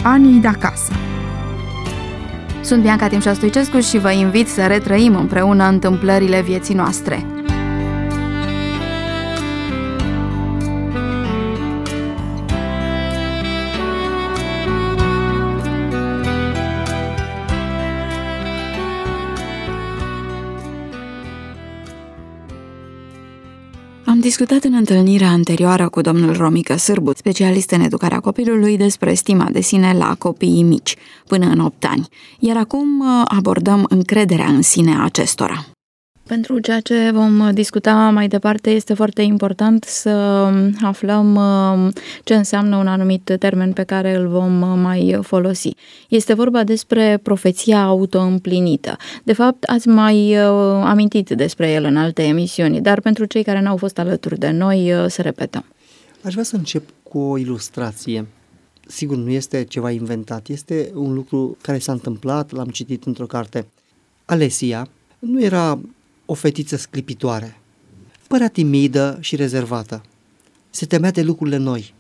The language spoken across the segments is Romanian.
Anii de acasă. Sunt Bianca Timșa-Stoicescu și vă invit să retrăim împreună întâmplările vieții noastre. Am discutat în întâlnirea anterioară cu domnul Romică Sârbu, specialist în educarea copilului, despre stima de sine la copiii mici, până în 8 ani. Iar acum abordăm încrederea în sine a acestora. Pentru ceea ce vom discuta mai departe, este foarte important să aflăm ce înseamnă un anumit termen pe care îl vom mai folosi. Este vorba despre profeția autoîmplinită. De fapt, ați mai amintit despre el în alte emisiuni, dar pentru cei care n-au fost alături de noi, să repetăm. Aș vrea să încep cu o ilustrație. Sigur, nu este ceva inventat, este un lucru care s-a întâmplat, l-am citit într-o carte. Alesia nu era o fetiță sclipitoare. Părea timidă și rezervată. Se temea de lucrurile noi.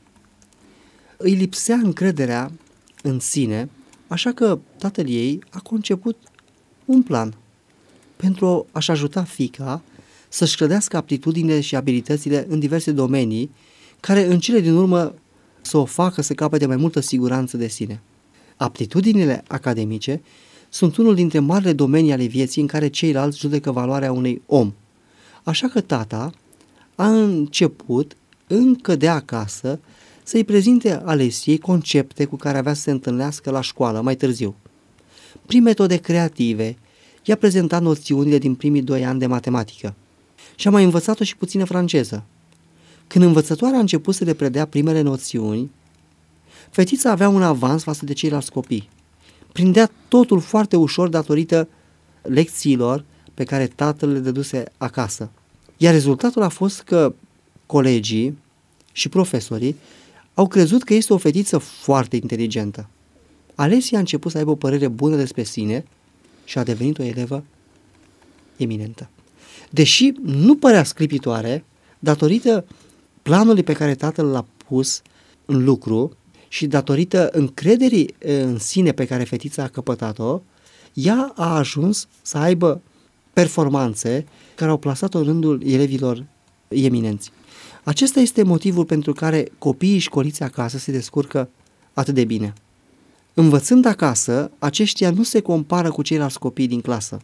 Îi lipsea încrederea în sine, așa că tatăl ei a conceput un plan pentru a-și ajuta fiica să-și clădească aptitudinile și abilitățile în diverse domenii, care în cele din urmă să o facă să capete mai multă siguranță de sine. Aptitudinile academice sunt unul dintre marile domenii ale vieții în care ceilalți judecă valoarea unui om. Așa că tata a început, încă de acasă, să-i prezinte Alesiei concepte cu care avea să se întâlnească la școală mai târziu. Prin metode creative, i-a prezentat noțiunile din primii 2 ani de matematică și a mai învățat-o și puțină franceză. Când învățătoarea a început să le predea primele noțiuni, fetița avea un avans față de ceilalți copii. Prindea totul foarte ușor datorită lecțiilor pe care tatăl le dăduse acasă. Iar rezultatul a fost că colegii și profesorii au crezut că este o fetiță foarte inteligentă. Alesia a început să aibă o părere bună despre sine și a devenit o elevă eminentă. Deși nu părea sclipitoare, datorită planului pe care tatăl l-a pus în lucru și datorită încrederii în sine pe care fetița a căpătat-o, ea a ajuns să aibă performanțe care au plasat-o în rândul elevilor eminenți. Acesta este motivul pentru care copiii școliți acasă se descurcă atât de bine. Învățând acasă, aceștia nu se compară cu ceilalți copii din clasă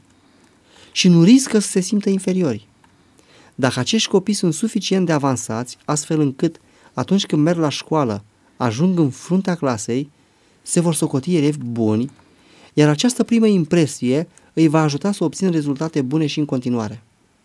și nu riscă să se simtă inferiori. Dacă acești copii sunt suficient de avansați, astfel încât atunci când merg la școală, ajung în fruntea clasei, se vor socoti elevi buni, iar această primă impresie îi va ajuta să obțină rezultate bune și în continuare.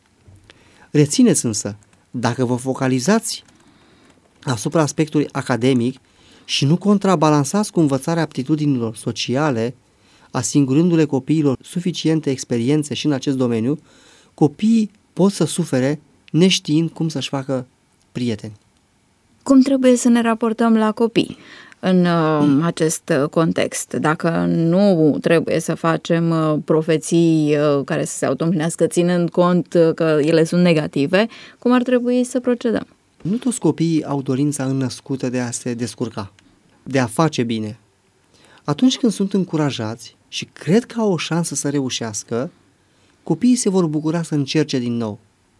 Rețineți însă, dacă vă focalizați asupra aspectului academic și nu contrabalansați cu învățarea aptitudinilor sociale, asigurându-le copiilor suficiente experiențe și în acest domeniu, copiii pot să sufere neștiind cum să-și facă prieteni. Cum trebuie să ne raportăm la copii în acest context? Dacă nu trebuie să facem profeții care să se autoîmplinească ținând cont că ele sunt negative, cum ar trebui să procedăm? Nu toți copiii au dorința înnăscută de a se descurca, de a face bine. Atunci când sunt încurajați și cred că au o șansă să reușească, copiii se vor bucura să încerce din nou.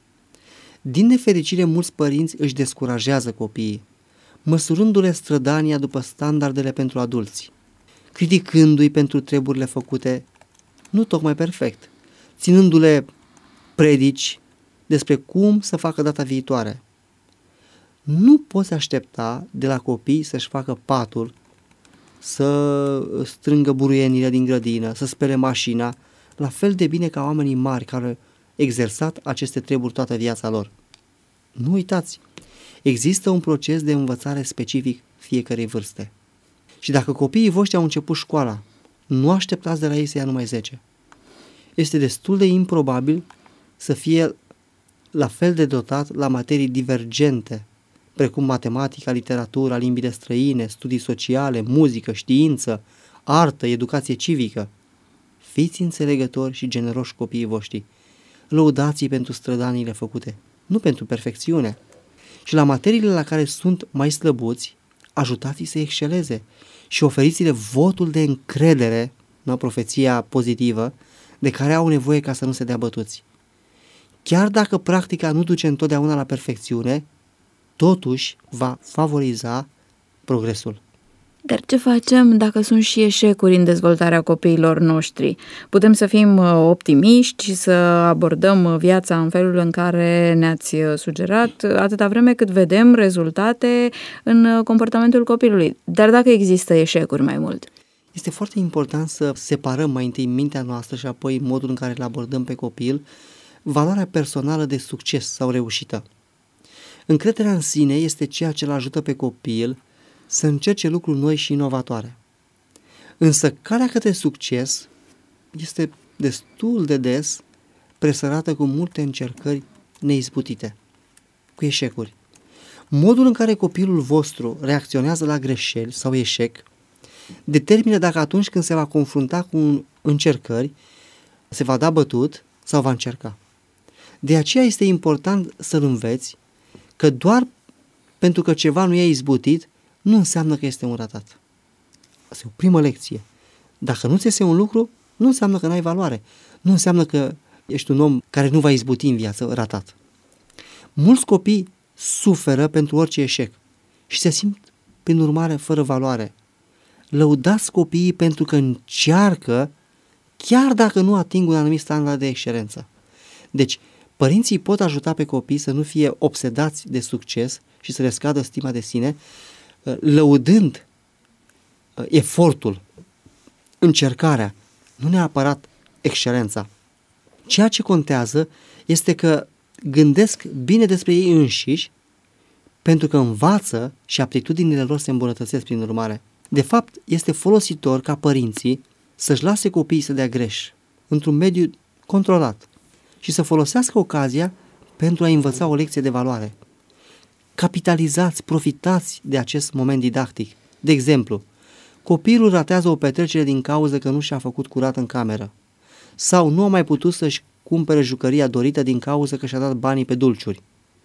Din nefericire, mulți părinți își descurajează copiii, măsurându-le strădania după standardele pentru adulți, criticându-i pentru treburile făcute nu tocmai perfect, ținându-le predici despre cum să facă data viitoare. Nu poți aștepta de la copii să-și facă patul, să strângă buruienile din grădină, să spele mașina, la fel de bine ca oamenii mari care au exersat aceste treburi toată viața lor. Nu uitați, există un proces de învățare specific fiecărei vârste. Și dacă copiii voștri au început școala, nu așteptați de la ei să ia numai 10. Este destul de improbabil să fie la fel de dotat la materii divergente, precum matematica, literatura, limbile străine, studii sociale, muzică, știință, artă, educație civică. Fiți înțelegători și generoși copiii voștri. Lăudați-i pentru strădaniile făcute, nu pentru perfecțiune. Și la materiile la care sunt mai slăbuți, ajutați-i să exceleze și oferiți-le votul de încredere, profeția pozitivă, de care au nevoie ca să nu se dea bătuți. Chiar dacă practica nu duce întotdeauna la perfecțiune, totuși va favoriza progresul. Dar ce facem dacă sunt și eșecuri în dezvoltarea copiilor noștri? Putem să fim optimiști și să abordăm viața în felul în care ne-ați sugerat, atâta vreme cât vedem rezultate în comportamentul copilului. Dar dacă există eșecuri mai mult? Este foarte important să separăm mai întâi mintea noastră și apoi modul în care îl abordăm pe copil, valoarea personală de succes sau reușită. Încrederea în sine este ceea ce îl ajută pe copil să încerce lucruri noi și inovatoare. Însă calea către succes este destul de des presărată cu multe încercări neizbutite, cu eșecuri. Modul în care copilul vostru reacționează la greșeli sau eșec determină dacă atunci când se va confrunta cu încercări se va da bătut sau va încerca. De aceea este important să-l înveți că doar pentru că ceva nu e izbutit, nu înseamnă că este un ratat. Asta e o primă lecție. Dacă nu ți iese un lucru, nu înseamnă că n-ai valoare. Nu înseamnă că ești un om care nu va izbuti în viață, ratat. Mulți copii suferă pentru orice eșec și se simt, prin urmare, fără valoare. Lăudați copiii pentru că încearcă, chiar dacă nu ating un anumit standard de excelență. Deci, părinții pot ajuta pe copii să nu fie obsedați de succes și să le scadă stima de sine, lăudând efortul, încercarea, nu neapărat excelența. Ceea ce contează este că gândesc bine despre ei înșiși, pentru că învață și aptitudinile lor se îmbunătățesc prin urmare. De fapt, este folositor ca părinții să-și lase copiii să dea greș într-un mediu controlat și să folosească ocazia pentru a învăța o lecție de valoare. Capitalizați, profitați de acest moment didactic. De exemplu, copilul ratează o petrecere din cauză că nu și-a făcut curat în cameră sau nu a mai putut să-și cumpere jucăria dorită din cauză că și-a dat banii pe dulciuri.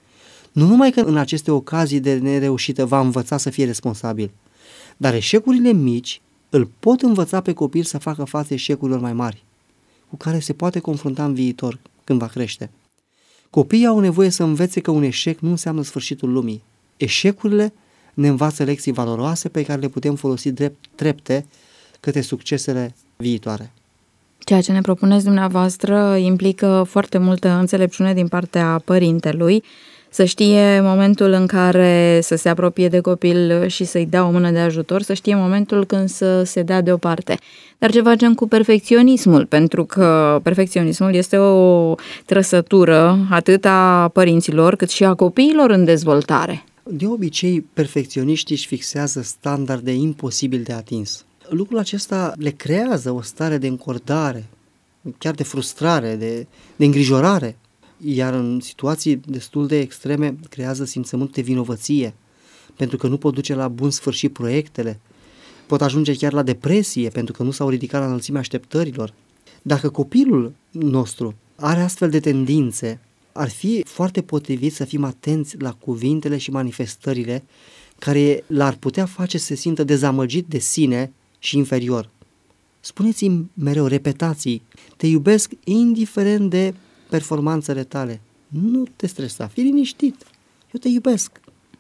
Nu numai că în aceste ocazii de nereușită va învăța să fie responsabil, dar eșecurile mici îl pot învăța pe copil să facă față eșecurilor mai mari, cu care se poate confrunta în viitor, când va crește. Copiii au nevoie să învețe că un eșec nu înseamnă sfârșitul lumii. Eșecurile ne învață lecții valoroase pe care le putem folosi trepte către succesele viitoare. Ceea ce ne propuneți dumneavoastră implică foarte multă înțelepciune din partea părintelui, să știe momentul în care să se apropie de copil și să-i dea o mână de ajutor, să știe momentul când să se dea deoparte. Dar ce facem cu perfecționismul? Pentru că perfecționismul este o trăsătură atât a părinților cât și a copiilor în dezvoltare. De obicei, perfecționiștii își fixează standarde imposibil de atins. Lucrul acesta le creează o stare de încordare, chiar de frustrare, de îngrijorare. Iar în situații destul de extreme creează simțământ de vinovăție, pentru că nu pot duce la bun sfârșit proiectele, pot ajunge chiar la depresie, pentru că nu s-au ridicat la înălțimea așteptărilor. Dacă copilul nostru are astfel de tendințe, ar fi foarte potrivit să fim atenți la cuvintele și manifestările care l-ar putea face să se simtă dezamăgit de sine și inferior. Spuneți-mi mereu, repetați, te iubesc indiferent de performanțele tale. Nu te stresa, fii liniștit. Eu te iubesc.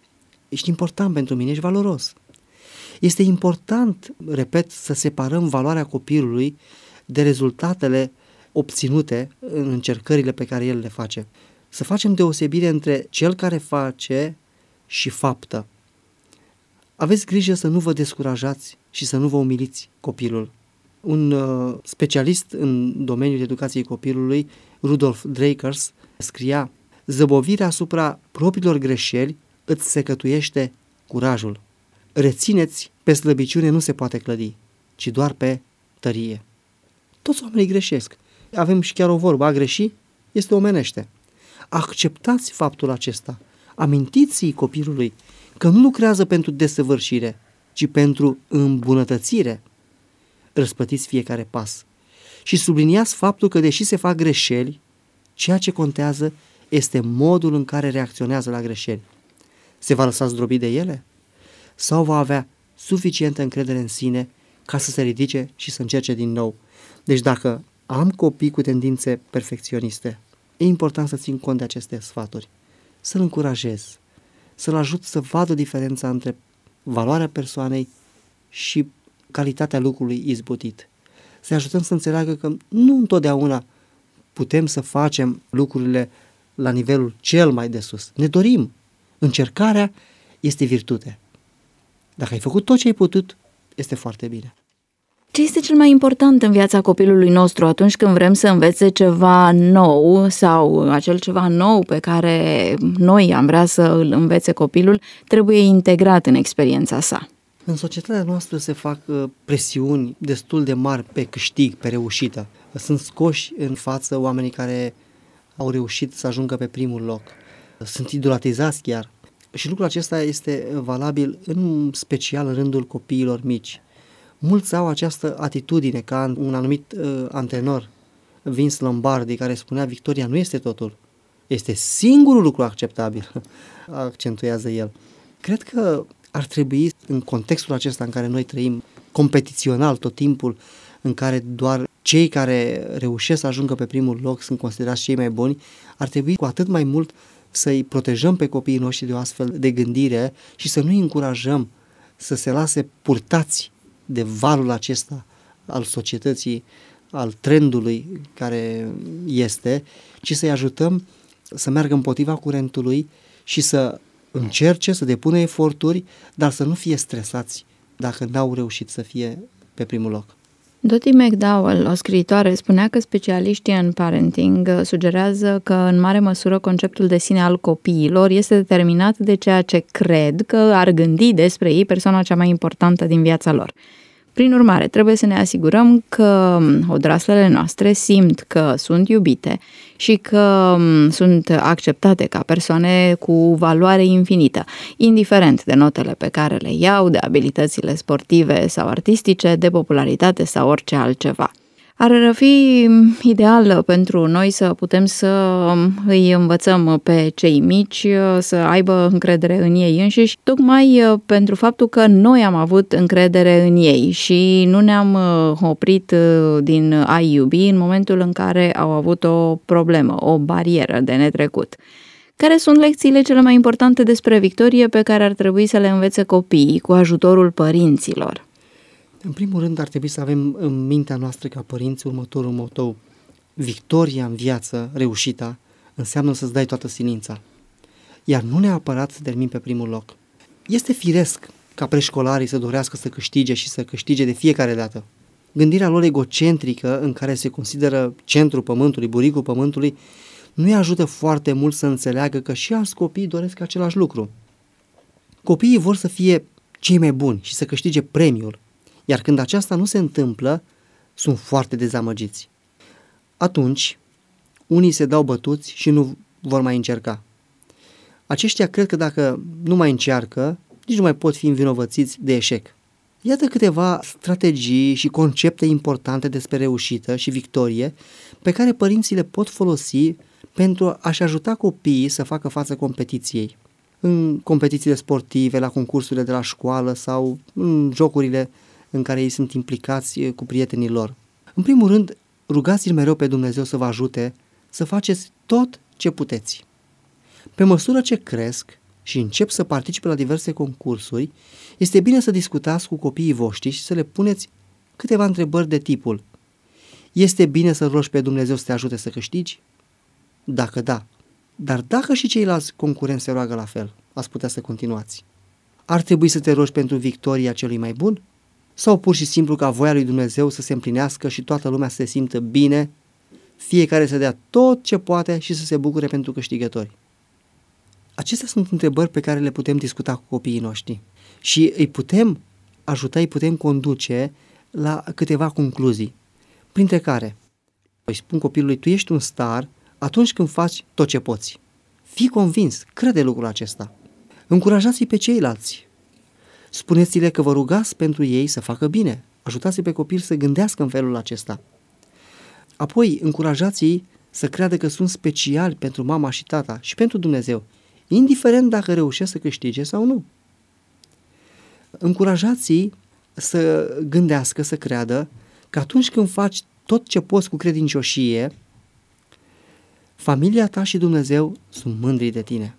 Ești important pentru mine, ești valoros. Este important, repet, să separăm valoarea copilului de rezultatele obținute în încercările pe care el le face. Să facem deosebire între cel care face și faptă. Aveți grijă să nu vă descurajați și să nu vă umiliți copilul. Un specialist în domeniul educației copilului, Rudolf Dreikers, scria: zăbovirea asupra propriilor greșeli îți secătuiește curajul. Rețineți, pe slăbiciune nu se poate clădi, ci doar pe tărie. Toți oamenii greșesc. Avem și chiar o vorbă, a greși este omenește. Acceptați faptul acesta. Amintiți-i copilului că nu lucrează pentru desăvârșire, ci pentru îmbunătățire. Răspătiți fiecare pas. Și subliniați faptul că, deși se fac greșeli, ceea ce contează este modul în care reacționează la greșeli. Se va lăsa zdrobit de ele? Sau va avea suficientă încredere în sine ca să se ridice și să încerce din nou. Deci dacă am copii cu tendințe perfecționiste, e important să țin cont de aceste sfaturi, să-l încurajez, să-l ajut să vadă diferența între valoarea persoanei și calitatea lucrului izbutit. Să-i ajutăm să înțeleagă că nu întotdeauna putem să facem lucrurile la nivelul cel mai de sus. Ne dorim. Încercarea este virtute. Dacă ai făcut tot ce ai putut, este foarte bine. Ce este cel mai important în viața copilului nostru atunci când vrem să învețe ceva nou sau acel ceva nou pe care noi am vrea să îl învețe copilul trebuie integrat în experiența sa? În societatea noastră se fac presiuni destul de mari pe câștig, pe reușită. Sunt scoși în față oamenii care au reușit să ajungă pe primul loc. Sunt idolatizați chiar. Și lucrul acesta este valabil în special în rândul copiilor mici. Mulți au această atitudine, ca un anumit antrenor, Vince Lombardi, care spunea: victoria nu este totul, este singurul lucru acceptabil, accentuează el. Cred că ar trebui, în contextul acesta în care noi trăim, competițional tot timpul, în care doar cei care reușesc să ajungă pe primul loc sunt considerați cei mai buni, ar trebui cu atât mai mult să-i protejăm pe copiii noștri de o astfel de gândire și să nu-i încurajăm să se lase purtați de valul acesta al societății, al trendului care este, ci să-i ajutăm să meargă împotriva curentului și să încerce, să depună eforturi, dar să nu fie stresați dacă n-au reușit să fie pe primul loc. Dottie McDowell, o scriitoare, spunea că specialiștii în parenting sugerează că în mare măsură conceptul de sine al copiilor este determinat de ceea ce cred că ar gândi despre ei persoana cea mai importantă din viața lor. Prin urmare, trebuie să ne asigurăm că odraslele noastre simt că sunt iubite și că sunt acceptate ca persoane cu valoare infinită, indiferent de notele pe care le iau, de abilitățile sportive sau artistice, de popularitate sau orice altceva. Ar fi ideal pentru noi să putem să îi învățăm pe cei mici să aibă încredere în ei înșiși, tocmai pentru faptul că noi am avut încredere în ei și nu ne-am oprit din a-i iubi în momentul în care au avut o problemă, o barieră de netrecut. Care sunt lecțiile cele mai importante despre victorie pe care ar trebui să le învețe copiii cu ajutorul părinților? În primul rând ar trebui să avem în mintea noastră ca părinți următorul motou: victoria în viață, reușita, înseamnă să-ți dai toată silința, iar nu neapărat să termini pe primul loc. Este firesc ca preșcolarii să dorească să câștige și să câștige de fiecare dată. Gândirea lor egocentrică, în care se consideră centrul pământului, buricul pământului, nu îi ajută foarte mult să înțeleagă că și alți copii doresc același lucru. Copiii vor să fie cei mai buni și să câștige premiul, iar când aceasta nu se întâmplă, sunt foarte dezamăgiți. Atunci, unii se dau bătuți și nu vor mai încerca. Aceștia cred că dacă nu mai încearcă, nici nu mai pot fi învinovățiți de eșec. Iată câteva strategii și concepte importante despre reușită și victorie pe care părinții le pot folosi pentru a-și ajuta copiii să facă față competiției. În competițiile sportive, la concursurile de la școală sau în jocurile în care ei sunt implicați cu prietenii lor. În primul rând, rugați-l mereu pe Dumnezeu să vă ajute să faceți tot ce puteți. Pe măsură ce cresc și încep să participe la diverse concursuri, este bine să discutați cu copiii voștri și să le puneți câteva întrebări de tipul: este bine să rogi pe Dumnezeu să te ajute să câștigi? Dacă da, dar dacă și ceilalți concurenți se roagă la fel, ați putea să continuați. Ar trebui să te rogi pentru victoria celui mai bun? Sau pur și simplu ca voia lui Dumnezeu să se împlinească și toată lumea să se simtă bine, fiecare să dea tot ce poate și să se bucure pentru câștigători? Acestea sunt întrebări pe care le putem discuta cu copiii noștri și îi putem ajuta, îi putem conduce la câteva concluzii, printre care îi spun copilului: tu ești un star atunci când faci tot ce poți. Fii convins, crede lucrul acesta. Încurajați-i pe ceilalți. Spuneți-le că vă rugați pentru ei să facă bine. Ajutați-i pe copil să gândească în felul acesta. Apoi, încurajați-i să creadă că sunt speciali pentru mama și tata și pentru Dumnezeu, indiferent dacă reușesc să câștige sau nu. Încurajați-i să gândească, să creadă că atunci când faci tot ce poți cu credincioșie, familia ta și Dumnezeu sunt mândri de tine.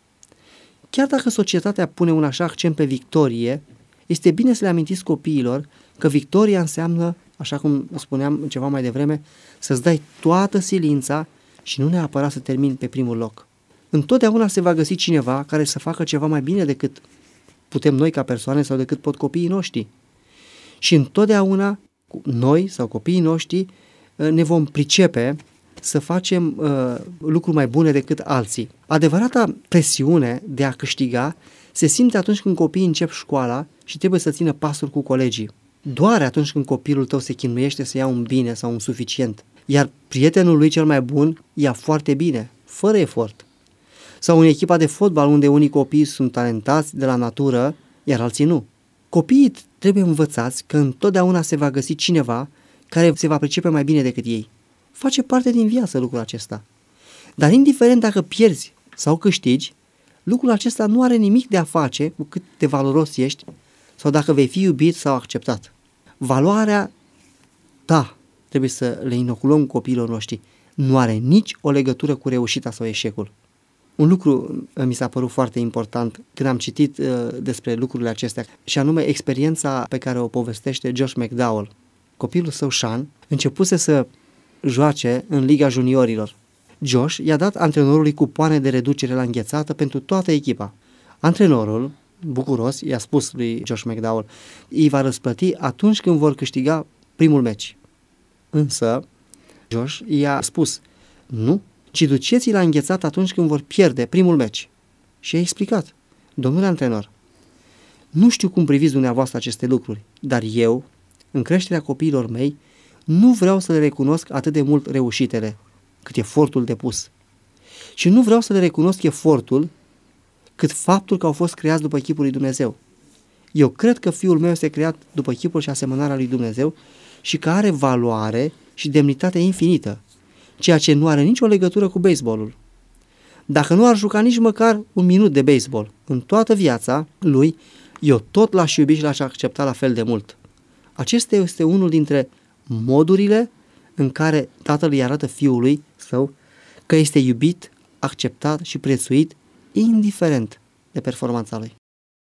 Chiar dacă societatea pune un așa accent pe victorie, este bine să le amintiți copiilor că victoria înseamnă, așa cum spuneam ceva mai devreme, să-ți dai toată silința și nu neapărat să termini pe primul loc. Întotdeauna se va găsi cineva care să facă ceva mai bine decât putem noi ca persoane sau decât pot copiii noștri. Și întotdeauna noi sau copiii noștri ne vom pricepe să facem lucruri mai bune decât alții. Adevărata presiune de a câștiga se simte atunci când copiii încep școala și trebuie să țină pasul cu colegii. Doare atunci când copilul tău se chinuiește să ia un bine sau un suficient, iar prietenul lui cel mai bun ia foarte bine, fără efort. Sau în echipa de fotbal unde unii copii sunt talentați de la natură, iar alții nu. Copiii trebuie învățați că întotdeauna se va găsi cineva care se va pricepe mai bine decât ei. Face parte din viață lucrul acesta. Dar indiferent dacă pierzi sau câștigi, lucrul acesta nu are nimic de a face cu cât de valoros ești sau dacă vei fi iubit sau acceptat. Valoarea ta trebuie să le inoculăm copiilor noștri. Nu are nici o legătură cu reușita sau eșecul. Un lucru mi s-a părut foarte important când am citit despre lucrurile acestea și anume experiența pe care o povestește Josh McDowell. Copilul său, Sean, începuse să joace în Liga Juniorilor. Josh i-a dat antrenorului cupoane de reducere la înghețată pentru toată echipa. Antrenorul, bucuros, i-a spus lui Josh McDowell, îi va răsplăti atunci când vor câștiga primul meci. Însă, Josh i-a spus, nu, ci duceți-i la înghețat atunci când vor pierde primul meci. Și i-a explicat, domnule antrenor, nu știu cum priviți dumneavoastră aceste lucruri, dar eu, în creșterea copiilor mei, nu vreau să le recunosc atât de mult reușitele, cât efortul depus. Și nu vreau să le recunosc efortul, cât faptul că au fost creați după chipul lui Dumnezeu. Eu cred că fiul meu este creat după chipul și asemănarea lui Dumnezeu și că are valoare și demnitate infinită, ceea ce nu are nicio legătură cu baseballul. Dacă nu ar juca nici măcar un minut de baseball în toată viața lui, eu tot l-aș iubi și l-aș accepta la fel de mult. Acesta este unul dintre modurile în care tatăl îi arată fiului său că este iubit, acceptat și prețuit, indiferent de performanța lui.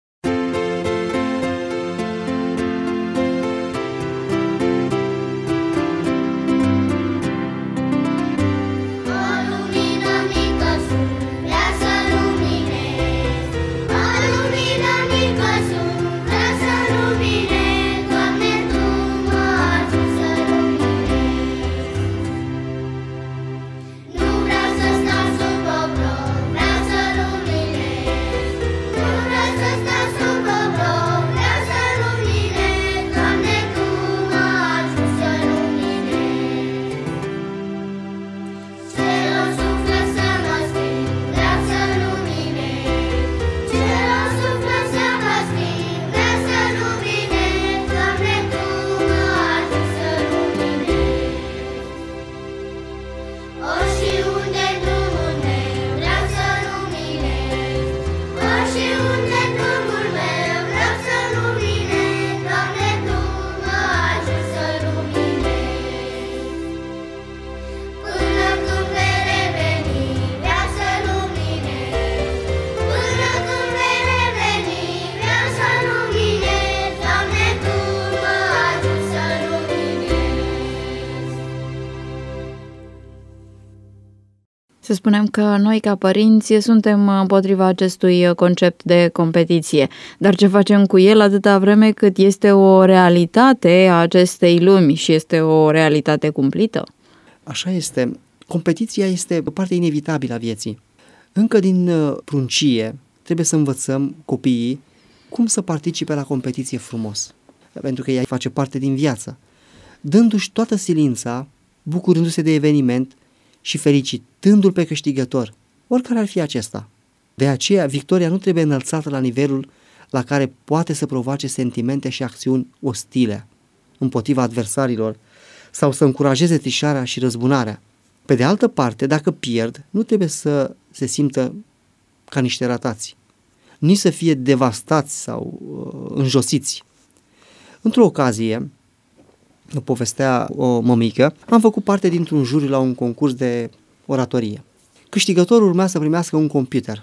Să spunem că noi, ca părinți, suntem împotriva acestui concept de competiție. Dar ce facem cu el atâta vreme cât este o realitate a acestei lumi și este o realitate cumplită? Așa este. Competiția este o parte inevitabilă a vieții. Încă din pruncie trebuie să învățăm copiii cum să participe la competiție frumos. Pentru că ea face parte din viață. Dându-și toată silința, bucurându-se de eveniment și felicitându-l pe câștigător, oricare ar fi acesta. De aceea, victoria nu trebuie înălțată la nivelul la care poate să provoace sentimente și acțiuni ostile împotriva adversarilor sau să încurajeze trișarea și răzbunarea. Pe de altă parte, dacă pierd, nu trebuie să se simtă ca niște ratați, nici să fie devastați sau înjosiți. Într-o ocazie, povestea o mămică, am făcut parte dintr-un juriu la un concurs de oratorie. Câștigătorul urmea să primească un computer,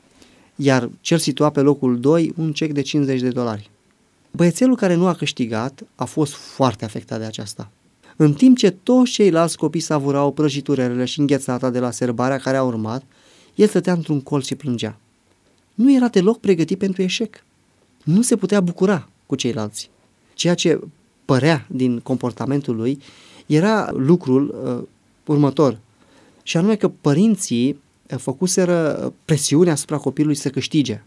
iar cel situat pe locul 2 un cec de $50. Băiețelul care nu a câștigat a fost foarte afectat de aceasta. În timp ce toți ceilalți copii savurau prăjiturele și înghețata de la serbarea care a urmat, el stătea într-un colț și plângea. Nu era deloc pregătit pentru eșec. Nu se putea bucura cu ceilalți. Ceea ce părea din comportamentul lui era lucrul următor, și anume că părinții făcuseră presiune asupra copilului să câștige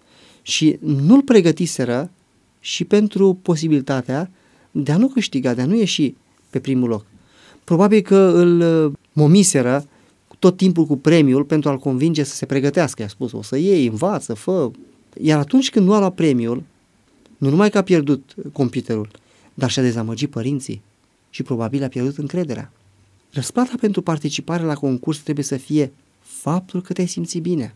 și nu-l pregătiseră și pentru posibilitatea de a nu câștiga, de a nu ieși pe primul loc. Probabil că îl momiseră tot timpul cu premiul pentru a-l convinge să se pregătească. I-a spus, o să iei, învață, fă. Iar atunci când nu a luat premiul, nu numai că a pierdut computerul, dar și-a dezamăgit părinții și probabil a pierdut încrederea. Răsplata pentru participare la concurs trebuie să fie faptul că te-ai simțit bine,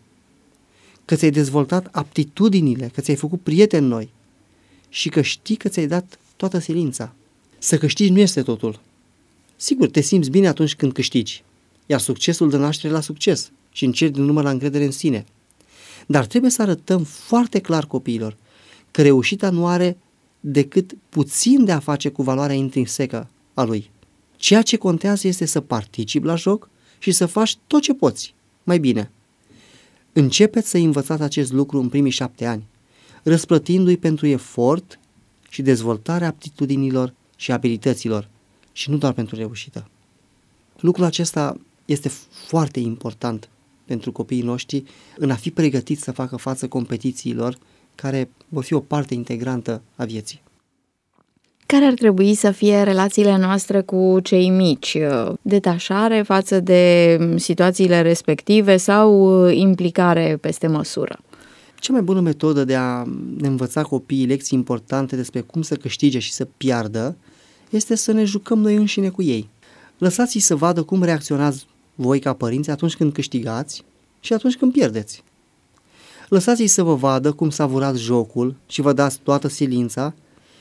că ți-ai dezvoltat aptitudinile, că ți-ai făcut prieteni noi și că știi că ți-ai dat toată silința. Să câștigi nu este totul. Sigur, te simți bine atunci când câștigi, iar succesul dă naștere la succes și în cel din urmă la încredere în sine. Dar trebuie să arătăm foarte clar copiilor că reușita nu are decât puțin de a face cu valoarea intrinsecă a lui. Ceea ce contează este să participi la joc și să faci tot ce poți, mai bine. Începeți să învățați acest lucru în primii 7 ani, răsplătindu-i pentru efort și dezvoltarea aptitudinilor și abilităților și nu doar pentru reușită. Lucrul acesta este foarte important pentru copiii noștri în a fi pregătiți să facă față competițiilor care vor fi o parte integrantă a vieții. Care ar trebui să fie relațiile noastre cu cei mici? Detașare față de situațiile respective sau implicare peste măsură? Cea mai bună metodă de a ne învăța copiii lecții importante despre cum să câștige și să piardă este să ne jucăm noi înșine cu ei. Lăsați-i să vadă cum reacționați voi ca părinți atunci când câștigați și atunci când pierdeți. Lăsați-i să vă vadă cum savurați jocul și vă dați toată silința,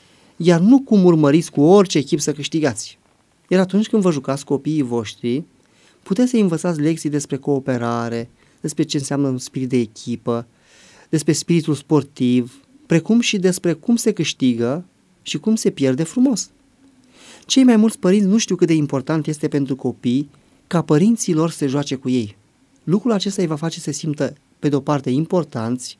iar nu cum urmăriți cu orice echip să câștigați. Iar atunci când vă jucați copiii voștri, puteți să învățați lecții despre cooperare, despre ce înseamnă un spirit de echipă, despre spiritul sportiv, precum și despre cum se câștigă și cum se pierde frumos. Cei mai mulți părinți nu știu cât de important este pentru copii ca părinții lor să se joace cu ei. Lucrul acesta îi va face să se simtă, pe de o parte, importanți,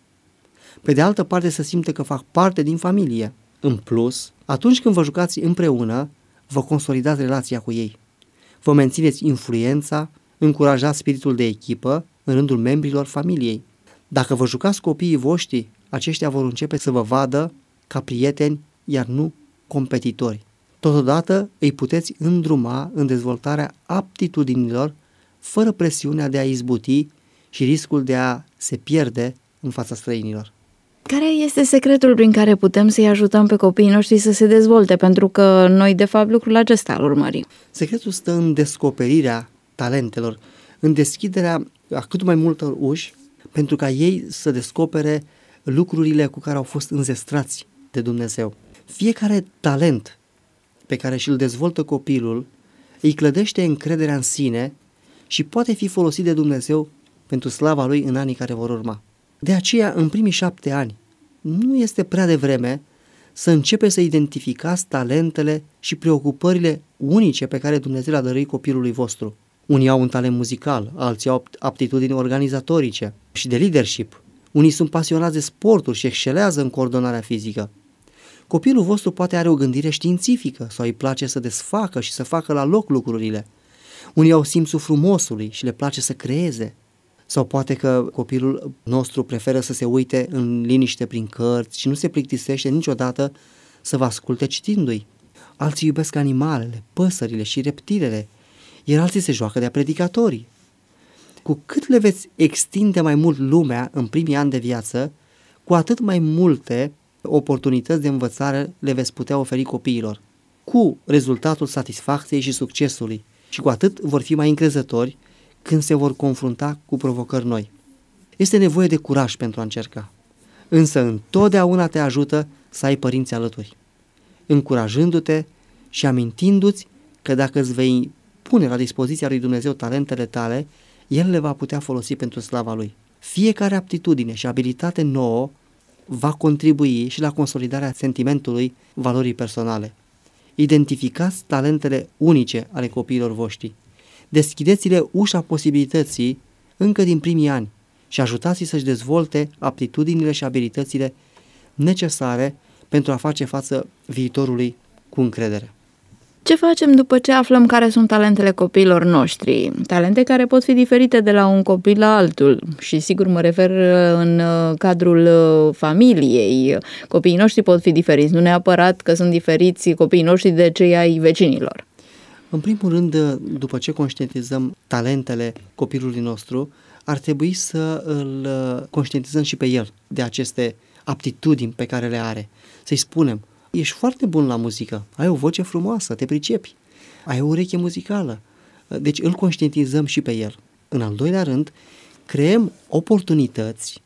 pe de altă parte să simtă că fac parte din familie. În plus, atunci când vă jucați împreună, vă consolidați relația cu ei. Vă mențineți influența, încurajați spiritul de echipă în rândul membrilor familiei. Dacă vă jucați copiii voștri, aceștia vor începe să vă vadă ca prieteni, iar nu competitori. Totodată îi puteți îndruma în dezvoltarea aptitudinilor, fără presiunea de a izbuti și riscul de a se pierde în fața străinilor. Care este secretul prin care putem să-i ajutăm pe copiii noștri să se dezvolte? Pentru că noi, de fapt, lucrul acesta îl urmărim. Secretul stă în descoperirea talentelor, în deschiderea a cât mai multor uși, pentru ca ei să descopere lucrurile cu care au fost înzestrați de Dumnezeu. Fiecare talent pe care și-l dezvoltă copilul îi clădește încrederea în sine și poate fi folosit de Dumnezeu pentru slava Lui în anii care vor urma. De aceea, în primii 7 ani, nu este prea devreme să începeți să identificați talentele și preocupările unice pe care Dumnezeu le-a dăruit copilului vostru. Unii au un talent muzical, alții au aptitudini organizatorice și de leadership. Unii sunt pasionați de sporturi și excelează în coordonarea fizică. Copilul vostru poate are o gândire științifică sau îi place să desfacă și să facă la loc lucrurile. Unii au simțul frumosului și le place să creeze. Sau poate că copilul nostru preferă să se uite în liniște prin cărți și nu se plictisește niciodată să vă asculte citindu-i. Alții iubesc animalele, păsările și reptilele, iar alții se joacă de-a predicatorii. Cu cât le veți extinde mai mult lumea în primii ani de viață, cu atât mai multe oportunități de învățare le veți putea oferi copiilor, cu rezultatul satisfacției și succesului, și cu atât vor fi mai încrezători când se vor confrunta cu provocări noi. Este nevoie de curaj pentru a încerca. însă întotdeauna te ajută să ai părinți alături, încurajându-te și amintindu-ți că dacă îți vei pune la dispoziția lui Dumnezeu talentele tale, El le va putea folosi pentru slava Lui. Fiecare aptitudine și abilitate nouă va contribui și la consolidarea sentimentului valorii personale. Identificați talentele unice ale copiilor voștri. Deschideți-le ușa posibilității încă din primii ani și ajutați-i să-și dezvolte aptitudinile și abilitățile necesare pentru a face față viitorului cu încredere. Ce facem după ce aflăm care sunt talentele copiilor noștri? Talente care pot fi diferite de la un copil la altul și sigur mă refer în cadrul familiei. Copiii noștri pot fi diferiți, nu neapărat că sunt diferiți copiii noștri de cei ai vecinilor. În primul rând, după ce conștientizăm talentele copilului nostru, ar trebui să îl conștientizăm și pe el de aceste aptitudini pe care le are. Să-i spunem: ești foarte bun la muzică, ai o voce frumoasă, te pricepi, ai o ureche muzicală. Deci îl conștientizăm și pe el. În al doilea rând, creăm oportunități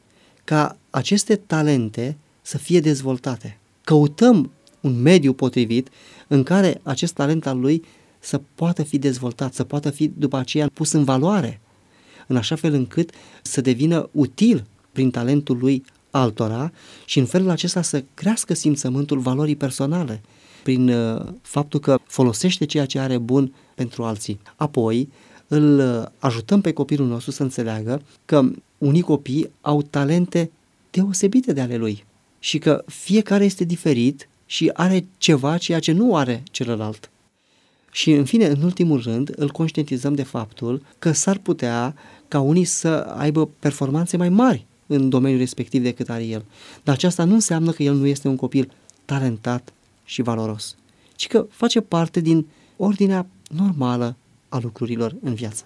ca aceste talente să fie dezvoltate. Căutăm un mediu potrivit în care acest talent al lui să poată fi dezvoltat, să poată fi după aceea pus în valoare, în așa fel încât să devină util prin talentul lui altora și în felul acesta să crească simțământul valorii personale prin faptul că folosește ceea ce are bun pentru alții. Apoi îl ajutăm pe copilul nostru să înțeleagă că unii copii au talente deosebite de ale lui și că fiecare este diferit și are ceva ceea ce nu are celălalt. Și în fine, în ultimul rând, îl conștientizăm de faptul că s-ar putea ca unii să aibă performanțe mai mari în domeniul respectiv decât are el. Dar aceasta nu înseamnă că el nu este un copil talentat și valoros, ci că face parte din ordinea normală a lucrurilor în viață.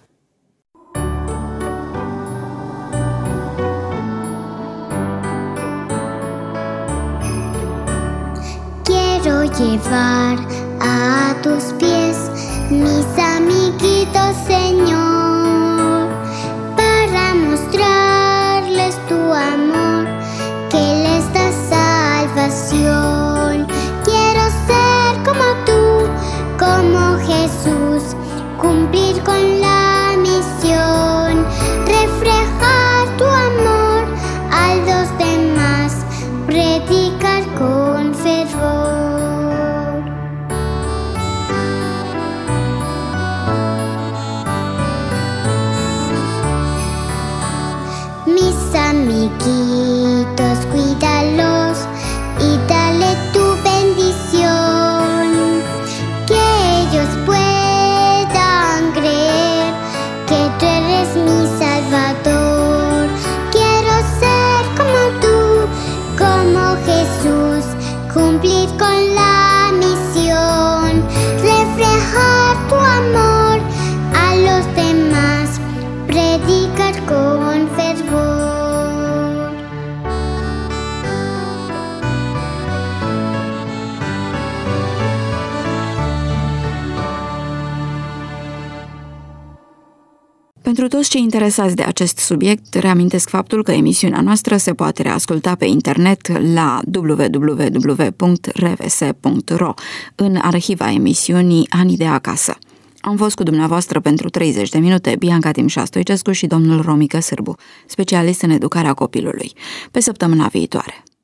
Quiero llevar a tus pies mis amiguitos, Señor, para mostrarles tu amor que les da salvación. Quiero ser como tú, como Jesús, cumplir con la misión, reflejar tu amor a los demás, predicar con fervor. Mis amiguitos, cuídalos y dale tu bendición, que ellos puedan creer que tú eres mi Salvador. Quiero ser como tú, como Jesús, cumplir con la misión, reflejar tu amor a los demás, predicar con fervor. Pentru toți cei interesați de acest subiect, reamintesc faptul că emisiunea noastră se poate reasculta pe internet la www.rvs.ro în arhiva emisiunii Anii de acasă. Am fost cu dumneavoastră pentru 30 de minute Bianca Timșa Stoicescu și domnul Romică Sârbu, specialist în educarea copilului. Pe săptămâna viitoare.